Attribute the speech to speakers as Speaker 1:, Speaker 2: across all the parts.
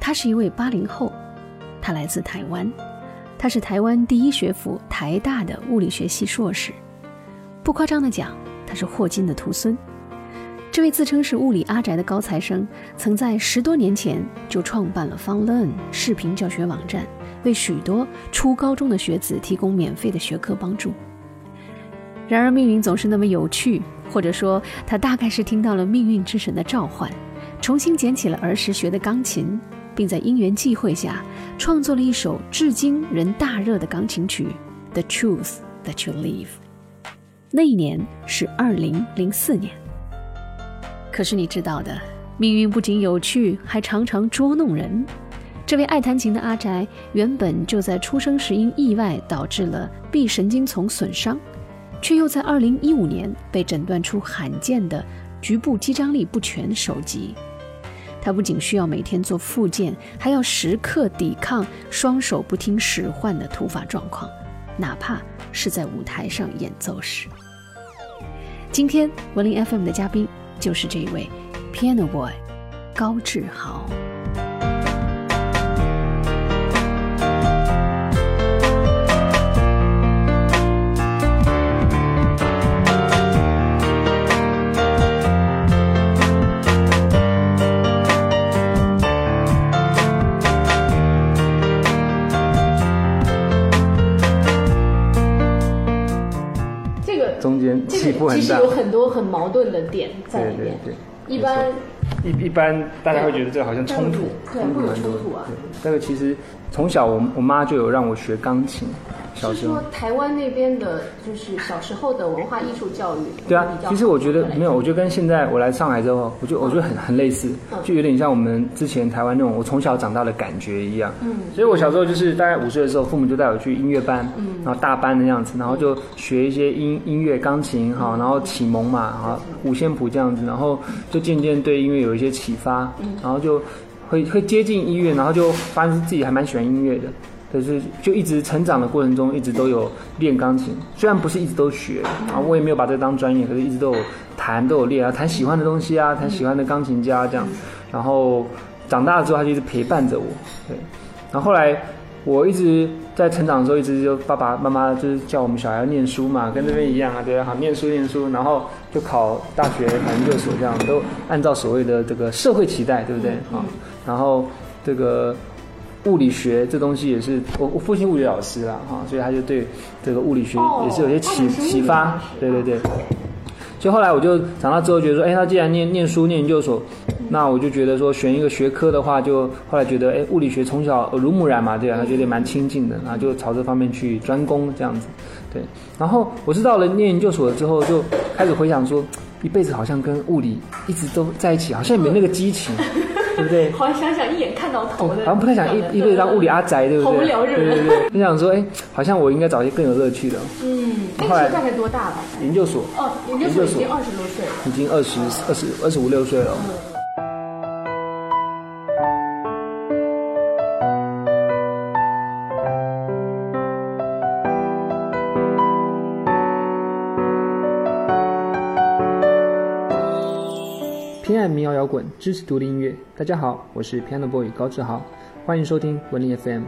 Speaker 1: 他是一位80后，他来自台湾，他是台湾第一学府台大的物理学系硕士。不夸张地讲，他是霍金的徒孙。这位自称是物理阿宅的高材生，曾在10多年前就创办了 FunLearn 视频教学网站，为许多初高中的学子提供免费的学科帮助。然而命运总是那么有趣，或者说他大概是听到了命运之神的召唤，重新捡起了儿时学的钢琴，并在因缘际会下创作了一首至今仍大热的钢琴曲 The Truth That You Live。 那一年是2004年。可是你知道的，命运不仅有趣，还常常捉弄人。这位爱弹琴的阿宅原本就在出生时因意外导致了臂神经丛损伤，却又在2015年被诊断出罕见的局部肌张力不全手疾。他不仅需要每天做复健，还要时刻抵抗双手不听使唤的突发状况，哪怕是在舞台上演奏时。今天文林 FM 的嘉宾就是这一位 Piano Boy 高志豪。
Speaker 2: 中间起伏很大，
Speaker 1: 其实有很多很矛盾的点在里面。
Speaker 2: 对，
Speaker 1: 一
Speaker 2: 般大家会觉得这好像冲突，
Speaker 1: 对，会有冲突啊。
Speaker 2: 这个其实从小我妈就有让我学钢琴，小时候。
Speaker 1: 是说台湾那边的，就是小时候的文化艺术教育。
Speaker 2: 对啊，其实我觉得没有，我觉得跟现在我来上海之后，我觉得很类似，就有点像我们之前台湾那种我从小长大的感觉一样。所以我小时候就是大概5岁的时候，父母就带我去音乐班，然后大班的样子，然后就学一些音乐钢琴哈，然后启蒙嘛，然后五线谱这样子，然后就渐渐对音乐有一些启发，然后就会接近音乐，然后就发现自己还蛮喜欢音乐的。可是就一直成长的过程中，一直都有练钢琴，虽然不是一直都学啊，我也没有把这个当专业，可是一直都有弹，都有练啊，弹喜欢的东西啊，弹喜欢的钢琴家这样。然后长大了之后，他就一直陪伴着我，对。然后后来我一直在成长的时候，一直就爸爸妈妈就是叫我们小孩要念书嘛，跟这边一样啊，对，好念书，然后就考大学、考研究所这样，都按照所谓的这个社会期待，对不对啊？然后这个。物理学这东西也是我父亲物理老师啦哈，所以他就对这个物理学也是有些启发，对。所以后来我就长大之后觉得说，他既然念书念研究所，那我就觉得说选一个学科的话，就后来觉得物理学从小耳濡目染嘛，对啊，他觉得蛮亲近的，然后就朝这方面去专攻这样子，对。然后我是到了念研究所之后，就开始回想说，一辈子好像跟物理一直都在一起，好像也没那个激情。对不对？
Speaker 1: 好像想想一眼看到头的，
Speaker 2: 好像不太想一辈子当物理阿宅，对不对？
Speaker 1: 好无聊，
Speaker 2: 对。就想说，好像我应该找一些更有乐趣的。
Speaker 1: 后来大概多大了？
Speaker 2: 研究所。
Speaker 1: 研究所已经20多岁了。
Speaker 2: 已经25、26岁了。偏爱民谣摇滚，支持独立音乐。大家好，我是 Piano Boy 高志豪，欢迎收听文林 FM。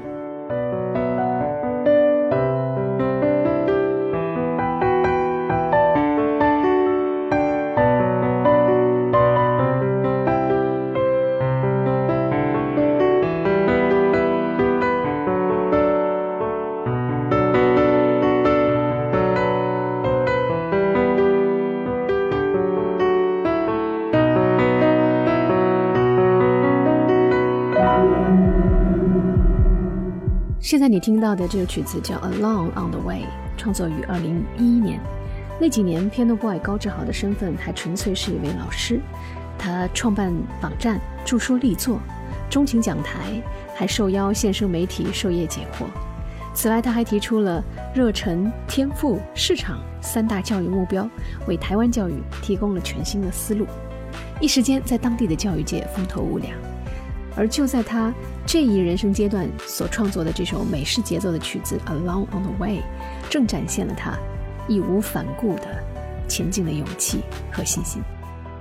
Speaker 1: 现在你听到的这个曲子叫 Along on the Way， 创作于2011年。那几年 Piano Boy 高志豪的身份还纯粹是一位老师，他创办网站，著书立作，钟情讲台，还受邀现身媒体授业解惑。此外，他还提出了热忱、天赋、市场3大教育目标，为台湾教育提供了全新的思路，一时间在当地的教育界风头无两。而就在他这一人生阶段所创作的这首美式节奏的曲子 Along on the Way， 正展现了他义无反顾的前进的勇气和信心。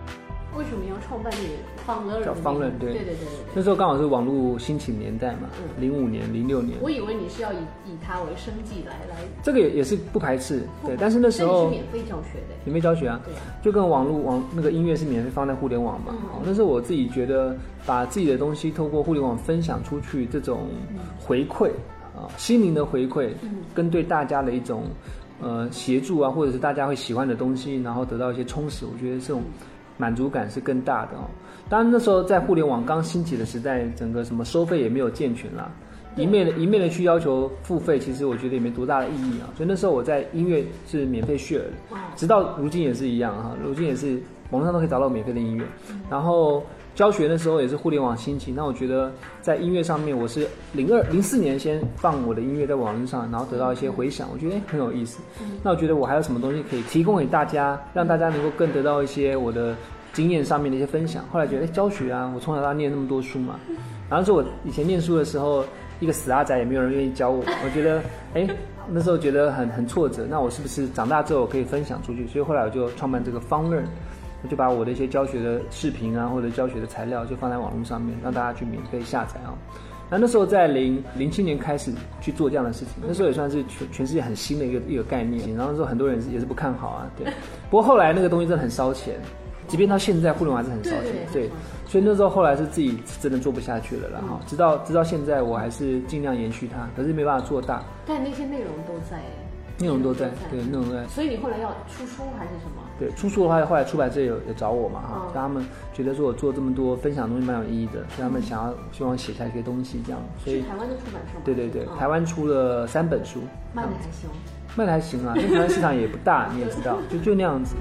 Speaker 1: 为什么要创办这个方乐？
Speaker 2: 叫方乐，对。
Speaker 1: 对。
Speaker 2: 那时候刚好是网络兴起年代嘛，05年、06年。
Speaker 1: 我以为你是要以它为生计来。
Speaker 2: 这个也是不排斥，对。但是那时候
Speaker 1: 是免费教学的。
Speaker 2: 免费教学啊，对啊，就跟网那个音乐是免费放在互联网嘛。那是我自己觉得把自己的东西透过互联网分享出去，这种回馈心灵的回馈，跟对大家的一种协助啊，或者是大家会喜欢的东西，然后得到一些充实，我觉得这种满足感是更大的哦。当然那时候在互联网刚兴起的时代，整个什么收费也没有健全啦，一面的去要求付费，其实我觉得也没多大的意义啊。所以那时候我在音乐是免费 share 的，直到如今也是一样哈，如今也是网络上都可以找到免费的音乐。然后教学的时候也是互联网兴起，那我觉得在音乐上面，我是04年先放我的音乐在网络上，然后得到一些回响，我觉得很有意思。那我觉得我还有什么东西可以提供给大家，让大家能够更得到一些我的经验上面的一些分享。后来觉得教学啊，我从小到大念那么多书嘛，然后说我以前念书的时候，一个死阿宅也没有人愿意教我，我觉得那时候觉得很挫折，那我是不是长大之后可以分享出去？所以后来我就创办这个方乐。我就把我的一些教学的视频啊，或者教学的材料就放在网络上面，让大家去免费下载啊。那时候在07年开始去做这样的事情，那时候也算是全世界很新的一个概念。然后那时候很多人也是不看好啊，对。不过后来那个东西真的很烧钱，即便到现在互联网还是很烧钱，对。所以那时候后来是自己真的做不下去了啦哈。直到现在我还是尽量延续它，可是没办法做大。
Speaker 1: 但那些内容都在。
Speaker 2: 内容都在，对，内容都在。
Speaker 1: 所以你后来要出书还是什么？
Speaker 2: 对，出书的话，后来出版社有找我嘛哈，他们觉得说我做这么多分享的东西蛮有意义的，所以他们希望写下一些东西这样。所以
Speaker 1: 是台湾的出版社吗？
Speaker 2: 对，台湾出了3本书，
Speaker 1: 卖的还行。
Speaker 2: 卖的还行啊，因为台湾市场也不大，你也知道，就那样子。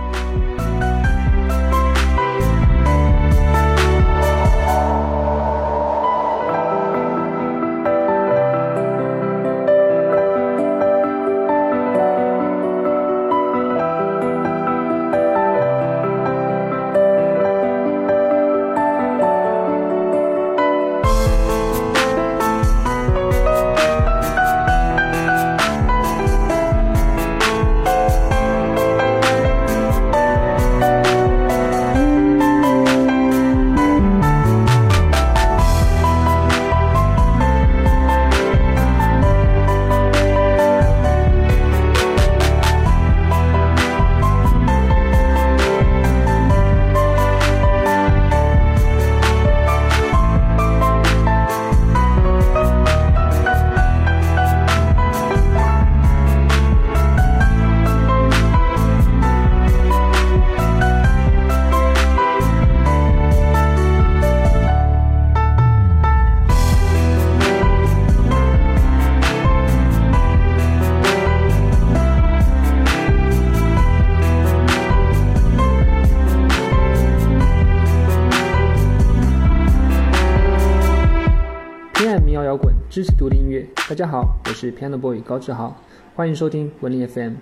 Speaker 2: 支持独立音乐，大家好，我是 Piano Boy 高志豪，欢迎收听文林 FM。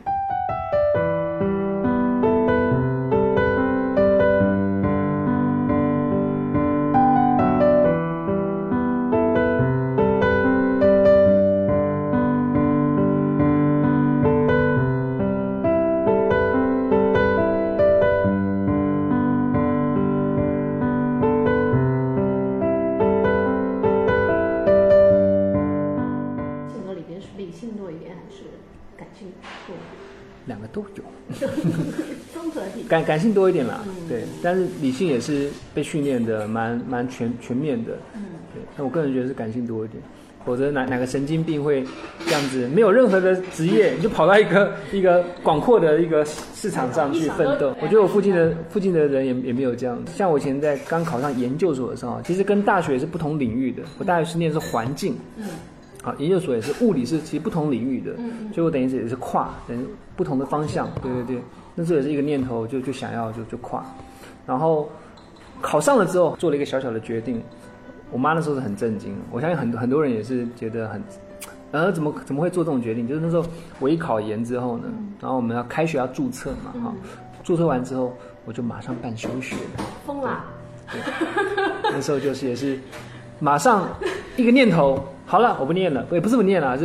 Speaker 2: 两个都有，
Speaker 1: 综合体
Speaker 2: 感性多一点啦，对，但是理性也是被训练的蛮全面的，对，但我个人觉得是感性多一点，否则哪个神经病会这样子，没有任何的职业，你就跑到一个广阔的一个市场上去奋斗。我觉得我附近的人也没有这样子。像我以前在刚考上研究所的时候，其实跟大学是不同领域的，我大学是念的是环境，好，研究所也是物理是其实不同领域的，所以我等于是也是跨，等于不同的方向，对，那时候也是一个念头，就想要就跨，然后考上了之后做了一个小小的决定，我妈那时候是很震惊，我相信很多人也是觉得很，怎么会做这种决定？就是那时候我一考研之后呢，然后我们要开学要注册嘛，哈，注册完之后我就马上办休学了，
Speaker 1: 疯了，
Speaker 2: 那时候就是也是马上一个念头。好了，我不念了，也不是不念了，是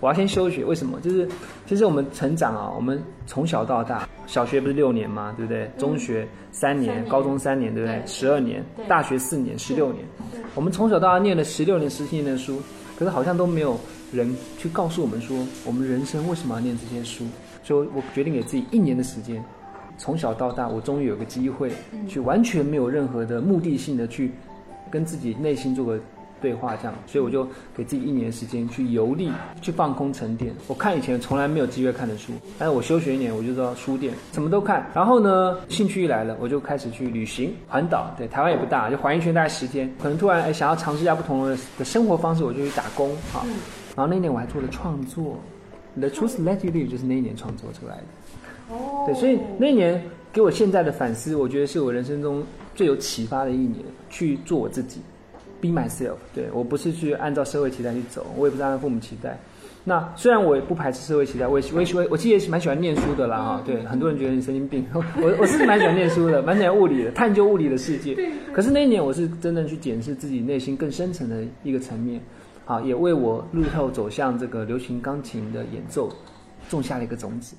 Speaker 2: 我要先休学。为什么？就是其实我们成长啊，我们从小到大，小学不是6年吗？对不对？中学3年，高中3年，对不对？12年，大学4年，16年。我们从小到大念了16年、17年的书，可是好像都没有人去告诉我们说，我们人生为什么要念这些书。所以我决定给自己1年的时间。从小到大，我终于有个机会，去完全没有任何的目的性的去跟自己内心做个对话，这样，所以我就给自己1年的时间去游历，去放空沉淀。我看以前从来没有机会看的书，但是我休学1年，我就到书店什么都看。然后呢，兴趣一来了，我就开始去旅行环岛。对，台湾也不大，就环一圈大概10天。可能突然想要尝试一下不同的生活方式，我就去打工啊。然后那年我还做了创作， The Truth Let You Live 就是那一年创作出来的。对，所以那一年给我现在的反思，我觉得是我人生中最有启发的1年，去做我自己 ，be myself。对，我不是去按照社会期待去走，我也不是按照父母期待。那虽然我也不排斥社会期待，我其实也蛮喜欢念书的啦哈。对，很多人觉得你神经病，我是蛮喜欢念书的，蛮喜欢物理的，探究物理的世界。可是那一年我是真正去检视自己内心更深层的一个层面，好，也为我日后走向这个流行钢琴的演奏种下了一个种子。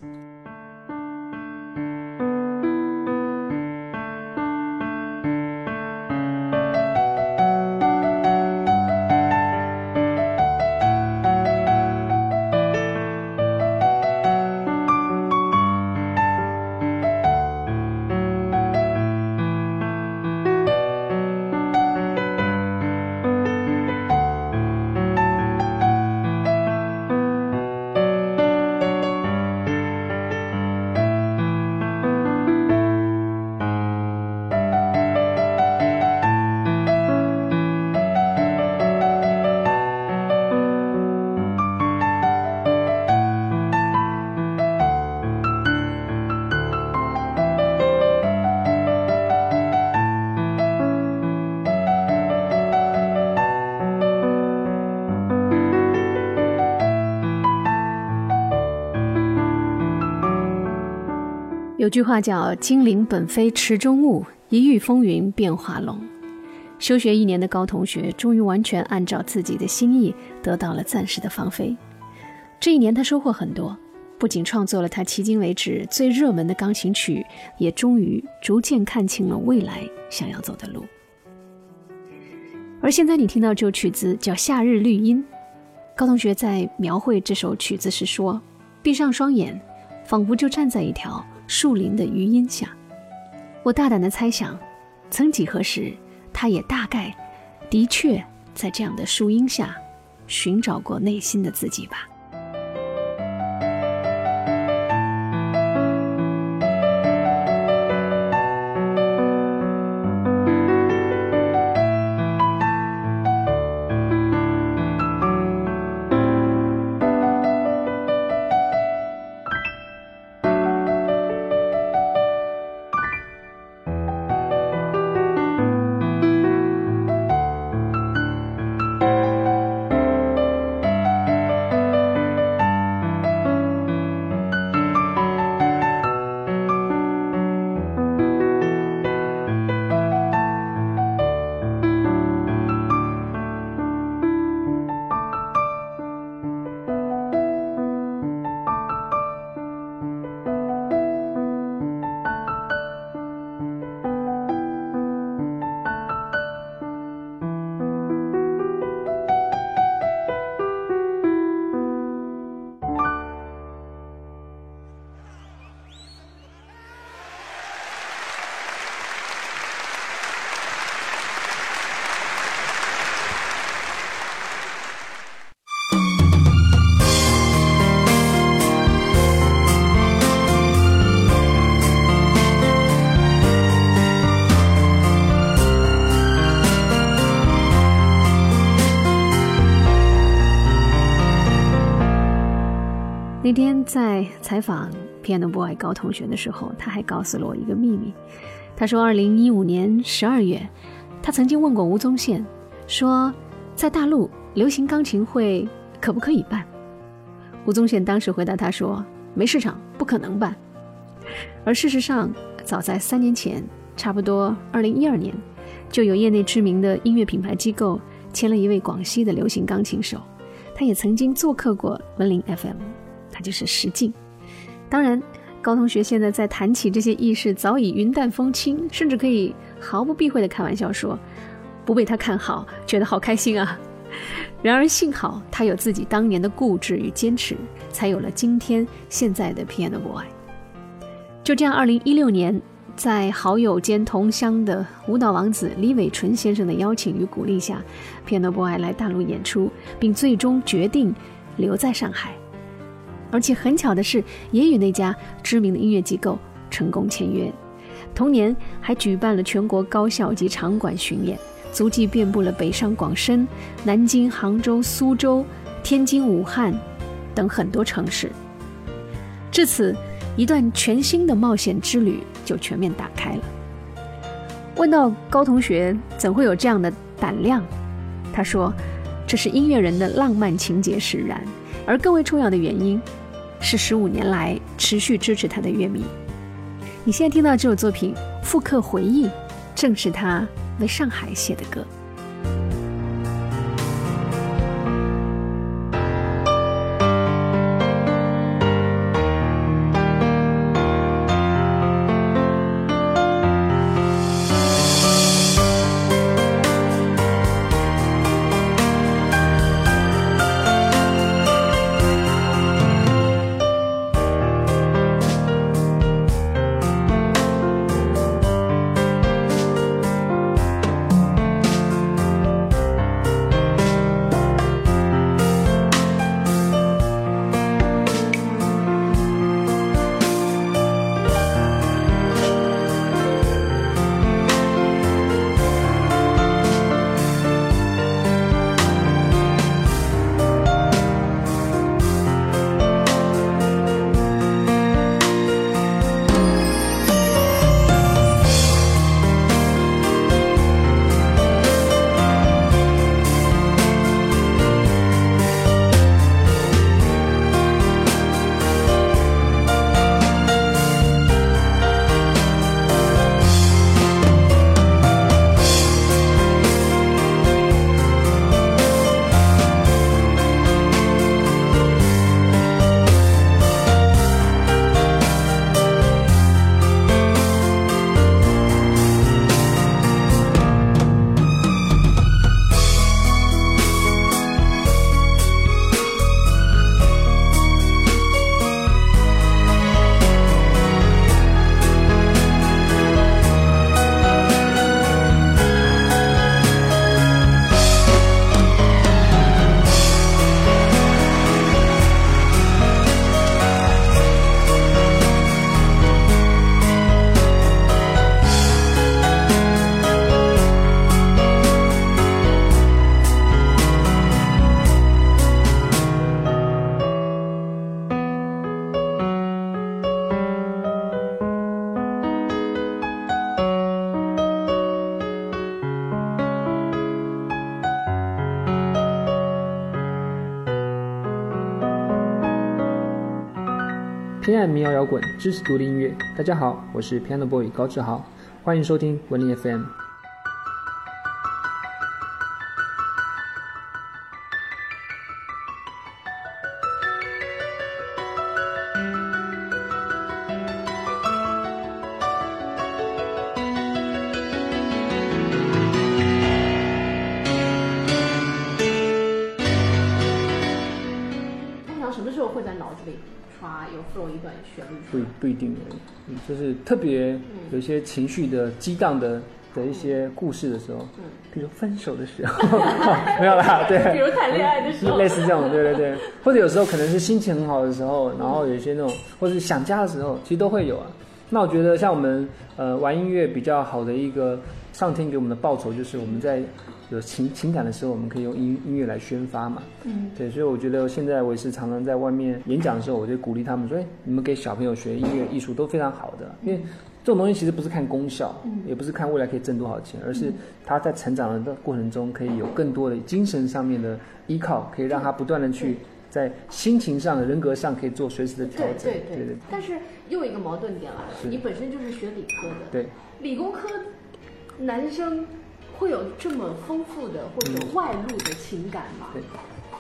Speaker 1: 有句话叫精灵本非池中物，一遇风云变化龙。休学1年的高同学终于完全按照自己的心意得到了暂时的放飞。这1年他收获很多，不仅创作了他迄今为止最热门的钢琴曲，也终于逐渐看清了未来想要走的路。而现在你听到这首曲子叫《夏日绿荫》，高同学在描绘这首曲子时说，闭上双眼，仿佛就站在一条树林的余荫下。我大胆地猜想，曾几何时他也大概的确在这样的树荫下寻找过内心的自己吧。那天在采访 Piano Boy 高同学的时候，他还告诉了我一个秘密。他说2015年12月，他曾经问过吴宗宪，说在大陆流行钢琴会可不可以办？吴宗宪当时回答他说，没市场，不可能办。而事实上，早在3年前，差不多2012年，就有业内知名的音乐品牌机构签了一位广西的流行钢琴手， 他也曾经做客过文林 FM， 他就是石进。当然高同学现在在谈起这些轶事早已云淡风轻，甚至可以毫不避讳地开玩笑说，不被他看好觉得好开心啊。然而幸好他有自己当年的固执与坚持，才有了今天现在的 Piano Boy。 就这样2016年，在好友兼同乡的舞蹈王子李伟纯先生的邀请与鼓励下， Piano Boy 来大陆演出，并最终决定留在上海。而且很巧的是，也与那家知名的音乐机构成功签约，同年还举办了全国高校及场馆巡演，足迹遍布了北上广深、南京、杭州、苏州、天津、武汉等很多城市。至此，一段全新的冒险之旅就全面打开了。问到高同学怎会有这样的胆量，他说，这是音乐人的浪漫情节使然，而更为重要的原因是15年来持续支持他的乐迷。你现在听到这首作品《复刻回忆》，正是他为上海写的歌。
Speaker 2: 偏爱民谣摇滚，支持独立音乐。大家好，我是 Piano Boy 高志豪，欢迎收听文林 FM。
Speaker 1: 通常什么时候会在脑子里有 flow 一段旋律？
Speaker 2: 不一定，就是特别有一些情绪的激荡的一些故事的时候，比如分手的时候，没有啦，对，
Speaker 1: 比如谈恋爱的时候，
Speaker 2: 类似这种，对，或者有时候可能是心情很好的时候，然后有一些那种，或者是想家的时候，其实都会有啊。那我觉得像我们玩音乐比较好的一个上天给我们的报酬，就是我们在有情感的时候，我们可以用音乐来宣发嘛。对，所以我觉得现在我也是常常在外面演讲的时候，我就鼓励他们说，你们给小朋友学音乐艺术都非常好的，因为这种东西其实不是看功效，也不是看未来可以挣多少钱，而是他在成长的过程中可以有更多的精神上面的依靠，可以让他不断的去在心情上、人格上可以做随时的调整。对。
Speaker 1: 但是又有一个矛盾点了，你本身就是学理科的，
Speaker 2: 对，
Speaker 1: 理工科男生会有这么丰富的或者外露的情感吗？
Speaker 2: 对，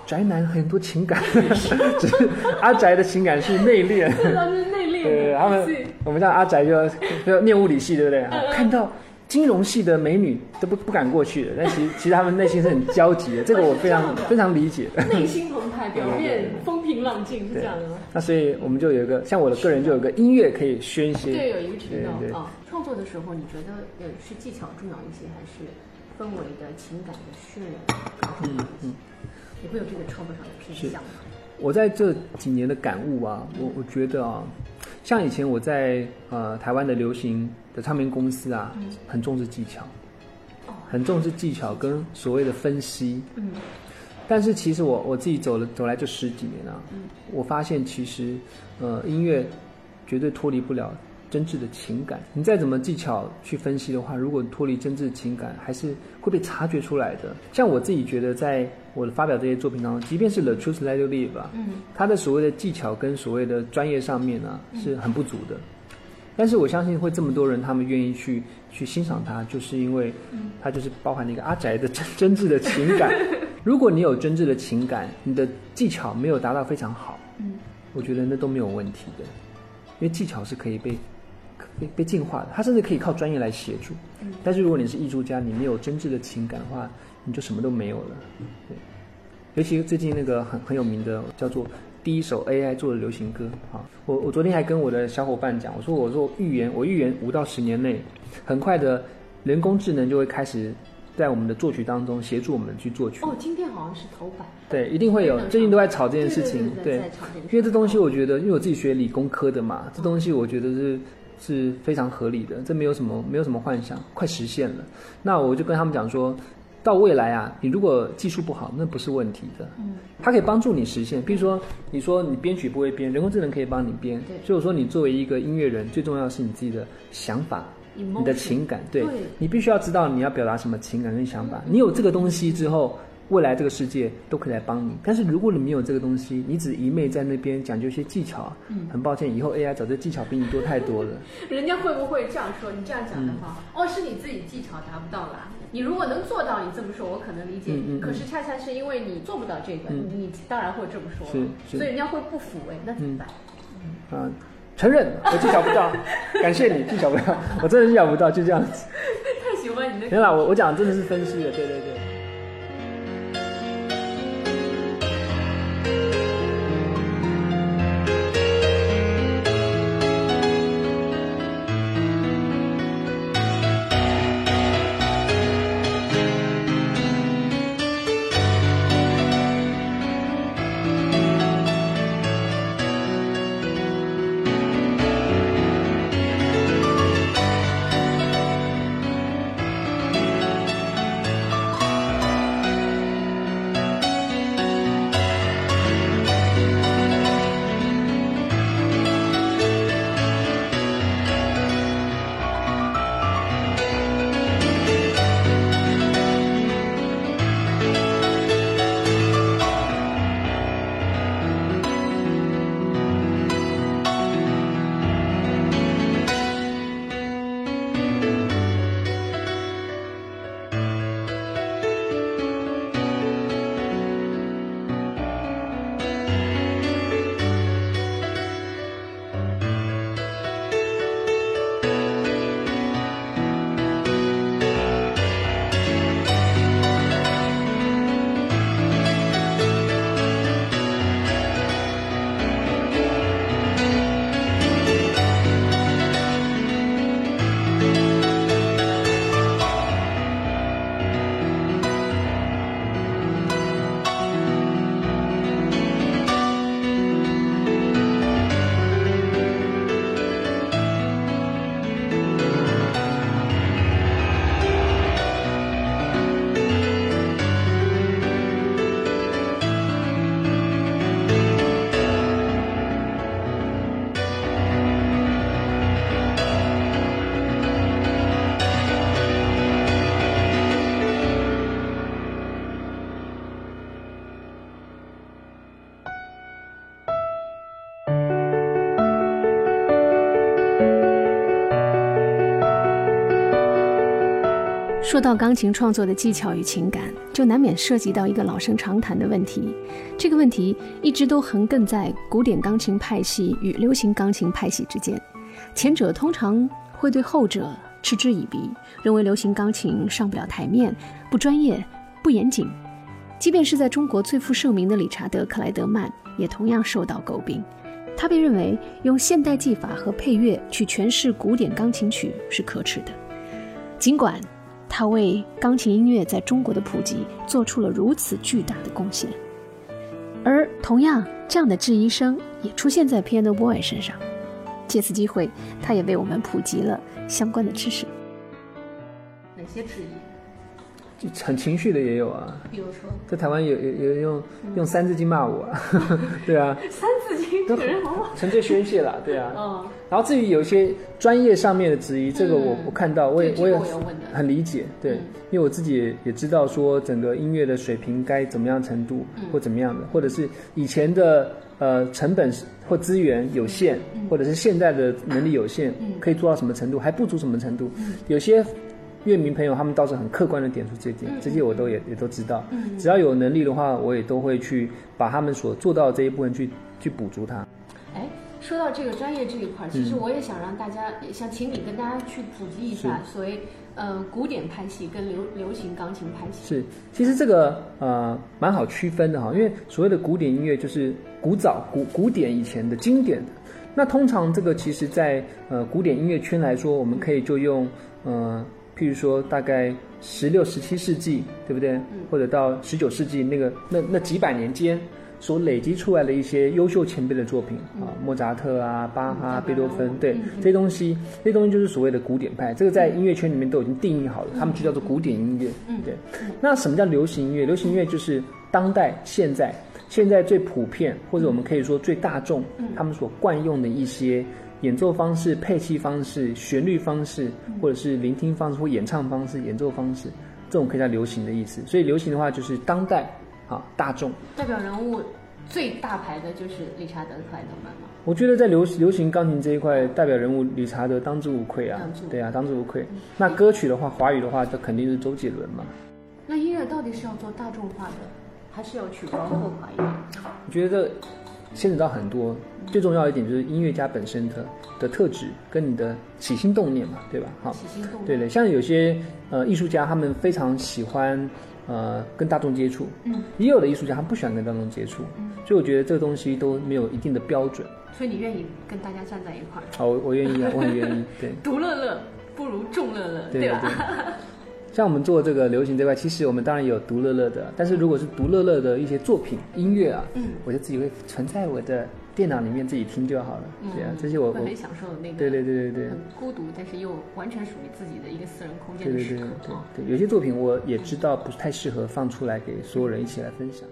Speaker 2: 宅男很多情感，只是阿宅的情感是内敛，
Speaker 1: 是内敛。
Speaker 2: 对，我们像阿宅就念物理系，对不对？看到金融系的美女都不敢过去的，但其实他们内心是很焦急的，这个我非常理解。
Speaker 1: 内心澎湃，表面风平浪静，是这样的吗？
Speaker 2: 那所以我们就有一个，像我的个人就有一个音乐可以宣泄。
Speaker 1: 对，有一个渠道啊。创作的时候，你觉得是技巧重要一些，还是氛围的情感的渲染？你会有这个创作上的偏向吗？
Speaker 2: 我在这几年的感悟啊，我觉得啊，像以前我在台湾的流行的唱片公司啊，很重视技巧，很重视技巧跟所谓的分析。但是其实我自己走来这10几年啊，我发现其实音乐绝对脱离不了真挚的情感。你再怎么技巧去分析的话，如果脱离真挚的情感，还是会被察觉出来的。像我自己觉得，在我的发表这些作品当中，即便是 The Truth Let You Live 啊，它的所谓的技巧跟所谓的专业上面啊，是很不足的。但是我相信会这么多人他们愿意去欣赏它，就是因为它就是包含了一个阿宅的真挚的情感。如果你有真挚的情感，你的技巧没有达到非常好，我觉得那都没有问题的，因为技巧是可以被进化的，它甚至可以靠专业来协助。但是如果你是艺术家，你没有真挚的情感的话，你就什么都没有了。对，尤其最近那个很有名的叫做第一首 AI 做的流行歌啊，我昨天还跟我的小伙伴讲，我说我预言5到10年内，很快的人工智能就会开始在我们的作曲当中协助我们去作曲。
Speaker 1: 今天好像是头版。对，
Speaker 2: 一定会有，最近都在吵这件事情。对，因为这东西我觉得，因为我自己学理工科的嘛，这东西我觉得是非常合理的，这没有什么幻想，快实现了。那我就跟他们讲说，到未来啊，你如果技术不好，那不是问题的。它可以帮助你实现。比如说，你说你编曲不会编，人工智能可以帮你编。所以我说，你作为一个音乐人，最重要的是你自己的想法。你的情感，对，你必须要知道你要表达什么情感跟想法。你有这个东西之后，未来这个世界都可以来帮你。但是如果你没有这个东西，你只一昧在那边讲究一些技巧，很抱歉，以后 AI 早就技巧比你多太多了。
Speaker 1: 人家会不会这样说？你这样讲的话，是你自己技巧达不到啦。你如果能做到，你这么说，我可能理解。可是恰恰是因为你做不到这个，你当然会这么说。所以人家会不服，那怎么办？
Speaker 2: 承认我技巧不到，感谢你技巧不到，我真的技巧不到，就这样子。
Speaker 1: 太喜欢你的。
Speaker 2: 没有啦，我讲真的是分析的，对对对。
Speaker 1: 说到钢琴创作的技巧与情感，就难免涉及到一个老生常谈的问题。这个问题一直都横亘在古典钢琴派系与流行钢琴派系之间，前者通常会对后者嗤之以鼻，认为流行钢琴上不了台面，不专业，不严谨。即便是在中国最负盛名的理查德·克莱德曼也同样受到诟病，他被认为用现代技法和配乐去诠释古典钢琴曲是可耻的。尽管他为钢琴音乐在中国的普及做出了如此巨大的贡献，而同样这样的质疑声也出现在 Piano Boy 身上。借此机会，他也为我们普及了相关的知识。哪些质疑？
Speaker 2: 很情绪的也有啊，
Speaker 1: 比如说
Speaker 2: 在台湾有用三字经骂我啊，对啊，
Speaker 1: 三字经这个人好
Speaker 2: 纯粹宣泄了，对啊。然后至于有一些专业上面的质疑，这个我看到，我也很理解，对，因为我自己也知道说整个音乐的水平该怎么样程度或怎么样的，或者是以前的成本或资源有限，或者是现在的能力有限，可以做到什么程度，还不足什么程度，有些乐迷朋友他们倒是很客观的点出这点，这些我都也都知道。只要有能力的话，我也都会去把他们所做到的这一部分去补足它。
Speaker 1: 哎，说到这个专业这一块，其实我也想让大家，想请你跟大家去普及一下所谓古典派系跟流行钢琴派系。
Speaker 2: 是，其实这个蛮好区分的哈，因为所谓的古典音乐就是古典以前的经典的。那通常这个其实在古典音乐圈来说，我们可以就用譬如说大概16、17世纪，对不对？或者到19世纪那几百年间所累积出来的一些优秀前辈的作品啊，莫扎特啊、巴哈、贝多芬，对，这些东西就是所谓的古典派。这个在音乐圈里面都已经定义好了，他们就叫做古典音乐。对。那什么叫流行音乐？流行音乐就是当代现在最普遍，或者我们可以说最大众，他们所惯用的一些演奏方式、配器方式、旋律方式，或者是聆听方式或演唱方式、演奏方式，这种可以叫流行的意思。所以流行的话就是当代大众。代
Speaker 1: 表人物最大牌的就是理查德·克莱德曼嘛。
Speaker 2: 我觉得在流行钢琴这一块，代表人物理查德当之无愧啊。对啊，当之无愧。那歌曲的话，华语的话，就肯定是周杰伦嘛。
Speaker 1: 那音乐到底是要做大众化的，还是要曲高和寡一点？
Speaker 2: 我觉得牵扯到很多，最重要一点就是音乐家本身的特质跟你的起心动念嘛，对吧？好，
Speaker 1: 起心动念。
Speaker 2: 对的，像有些艺术家，他们非常喜欢跟大众接触，也有的艺术家他不喜欢跟大众接触，所以我觉得这个东西都没有一定的标准。
Speaker 1: 所以你愿意跟大家站在一块儿？
Speaker 2: 好，我愿意啊，我很愿意。对，
Speaker 1: 独乐乐不如众乐乐，对吧？
Speaker 2: 像我们做这个流行这块，其实我们当然也有独乐乐的，但是如果是独乐乐的一些作品音乐啊，我就自己会存在我的电脑里面自己听就好了。对啊，这些我
Speaker 1: 很享受那个，
Speaker 2: 对，
Speaker 1: 很孤独，但是又完全属于自己的一个私人空间的时刻。
Speaker 2: 对，有些作品我也知道不太适合放出来给所有人一起来分享。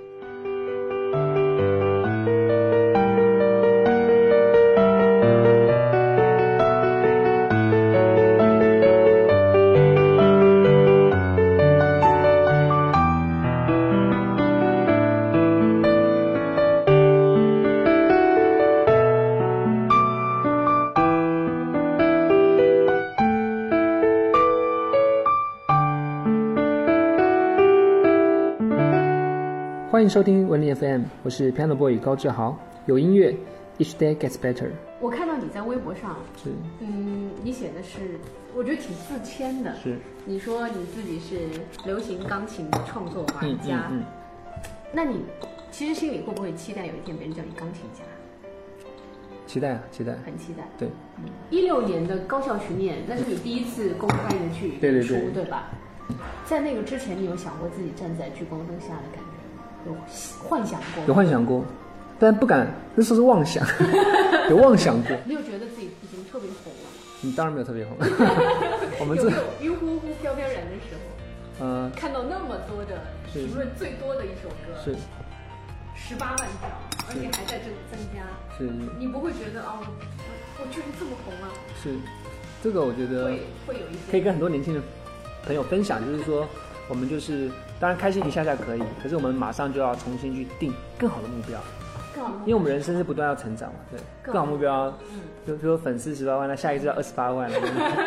Speaker 2: 欢迎收听文林 FM， 我是 Piano Boy 高志豪，有音乐 Each Day Gets Better。
Speaker 1: 我看到你在微博上
Speaker 2: 是
Speaker 1: 你写的是我觉得挺自谦的，
Speaker 2: 是你
Speaker 1: 说你自己是流行钢琴创作玩家，那你其实心里会不会期待有一天别人叫你钢琴家？
Speaker 2: 期待啊，期待，
Speaker 1: 很期待。
Speaker 2: 对
Speaker 1: ，16年的高校巡演，那是你第一次公开的去演出，对吧？在那个之前，你有想过自己站在聚光灯下的感觉？有幻想过？
Speaker 2: 有幻想过，但不敢，那时候是妄想，有妄想过。
Speaker 1: 你有觉得自己已经特别红了吗？
Speaker 2: 你当然没有特别红。我们
Speaker 1: 有没有晕乎乎、飘飘然的时
Speaker 2: 候？
Speaker 1: 看到那么多的评论最多的一首歌，
Speaker 2: 是
Speaker 1: 18万条，而且还在增加。
Speaker 2: 是，
Speaker 1: 你不会觉得我居然这么红啊？
Speaker 2: 是，这个我觉得
Speaker 1: 会有一些
Speaker 2: 可以跟很多年轻的朋友分享，就是说。我们就是当然开心一下可以，可是我们马上就要重新去定更好的目标，因为我们人生是不断要成长嘛，对，更好目标，就比如说粉丝18万，那下一次要28万了，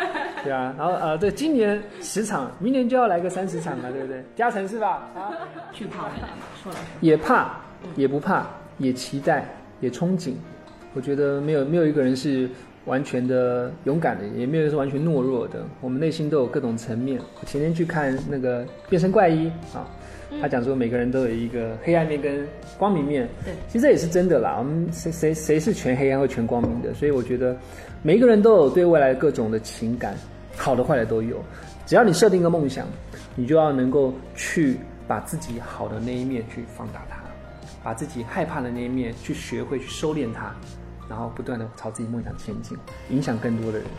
Speaker 2: 对啊，然后对，今年10场，明年就要来个30场了，对不对？加成是吧？啊，
Speaker 1: 惧怕说了
Speaker 2: 也怕，也不怕，也期待，也憧憬。我觉得没有一个人是完全的勇敢的，也没有人是完全懦弱的。我们内心都有各种层面。我前天去看那个《变身怪医》啊，他讲说每个人都有一个黑暗面跟光明面。对，其实这也是真的啦。我们谁是全黑暗或全光明的？所以我觉得每一个人都有对未来各种的情感，好的坏的都有。只要你设定一个梦想，你就要能够去把自己好的那一面去放大它，把自己害怕的那一面去学会去收敛它。然后不断的朝自己梦想前进，影响更多的人。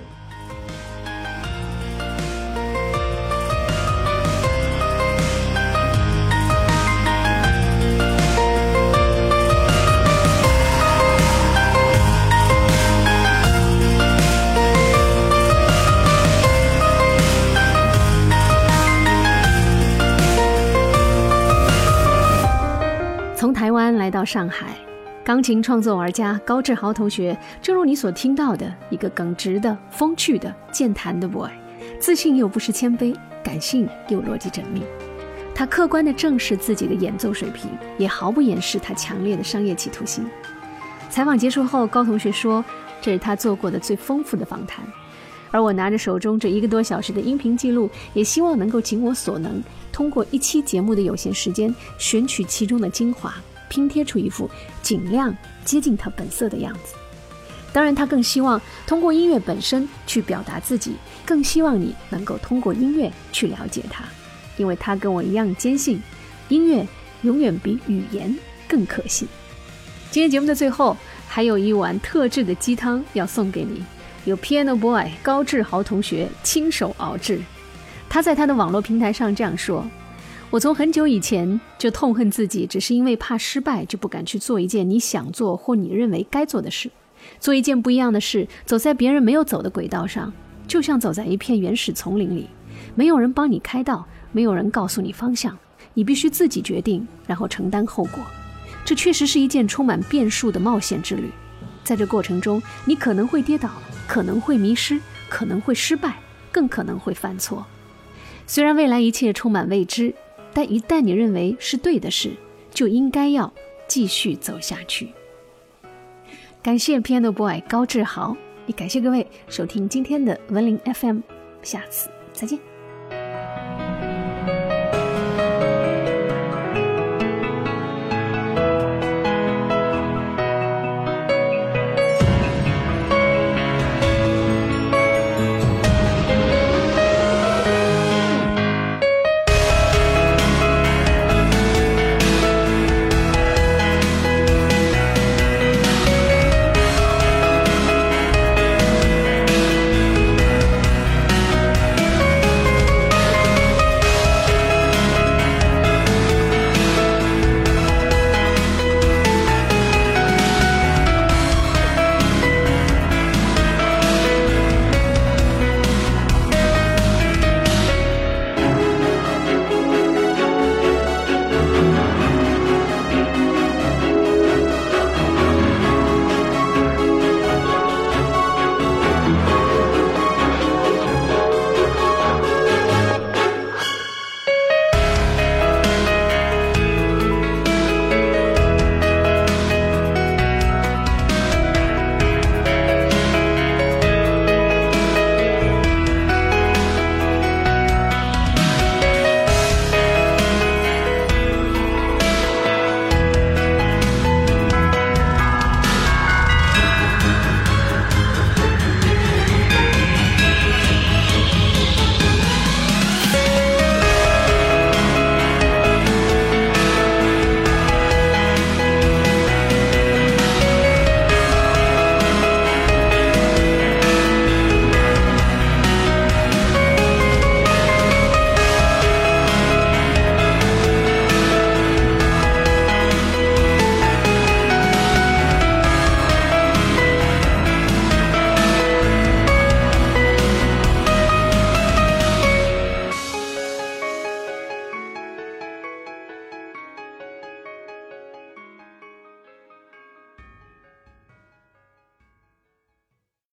Speaker 1: 从台湾来到上海，钢琴创作玩家高志豪同学，正如你所听到的，一个耿直的、风趣的、健谈的 boy， 自信又不失谦卑，感性又逻辑缜密。他客观地正视自己的演奏水平，也毫不掩饰他强烈的商业企图心。采访结束后，高同学说，这是他做过的最丰富的访谈。而我拿着手中这1个多小时的音频记录，也希望能够尽我所能，通过1期节目的有限时间，选取其中的精华，拼贴出一副尽量接近他本色的样子。当然他更希望通过音乐本身去表达自己，更希望你能够通过音乐去了解他，因为他跟我一样坚信音乐永远比语言更可信。今天节目的最后还有一碗特制的鸡汤要送给你，由 Piano Boy 高志豪同学亲手熬制。他在他的网络平台上这样说，我从很久以前就痛恨自己，只是因为怕失败就不敢去做一件你想做或你认为该做的事，做一件不一样的事，走在别人没有走的轨道上，就像走在一片原始丛林里，没有人帮你开道，没有人告诉你方向，你必须自己决定，然后承担后果。这确实是一件充满变数的冒险之旅，在这过程中你可能会跌倒，可能会迷失，可能会失败，更可能会犯错。虽然未来一切充满未知，但一旦你认为是对的事，就应该要继续走下去。感谢 Piano Boy 高志豪，也感谢各位收听今天的文林 FM， 下次再见。